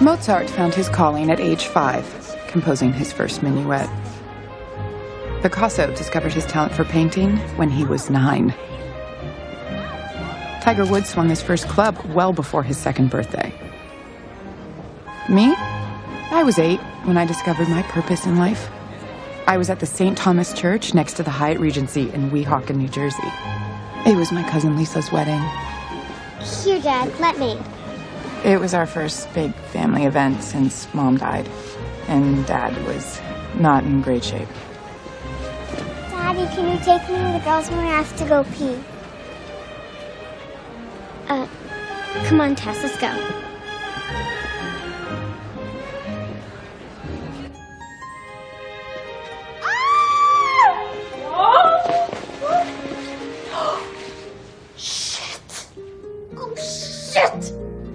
Mozart found his calling at age 5, composing his first minuet. Picasso discovered his talent for painting when he was 9. Tiger Woods swung his first club well before his 2nd birthday. Me? I was 8 when I discovered my purpose in life. I was at the St. Thomas Church next to the Hyatt Regency in Weehawken, New Jersey. It was my cousin Lisa's wedding. Here, Dad, let me. It was our first big family event since Mom died, and Dad was not in great shape. Daddy, can you take me to the girls' room? I have to go pee. Come on, Tess, let's go. Shit! Oh, shit!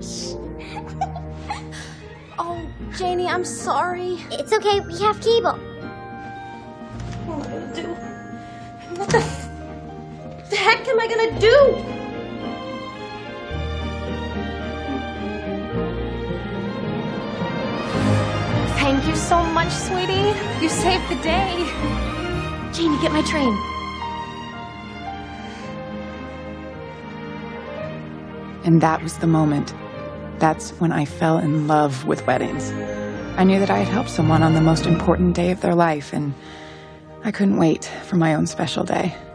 Oh, Janie, I'm sorry. It's okay, we have cable. What am I gonna do? What the heck am I gonna do? Thank you so much, sweetie. You saved the day. Janie, get my train. And that was the moment. That's when I fell in love with weddings. I knew that I had helped someone on the most important day of their life, and I couldn't wait for my own special day.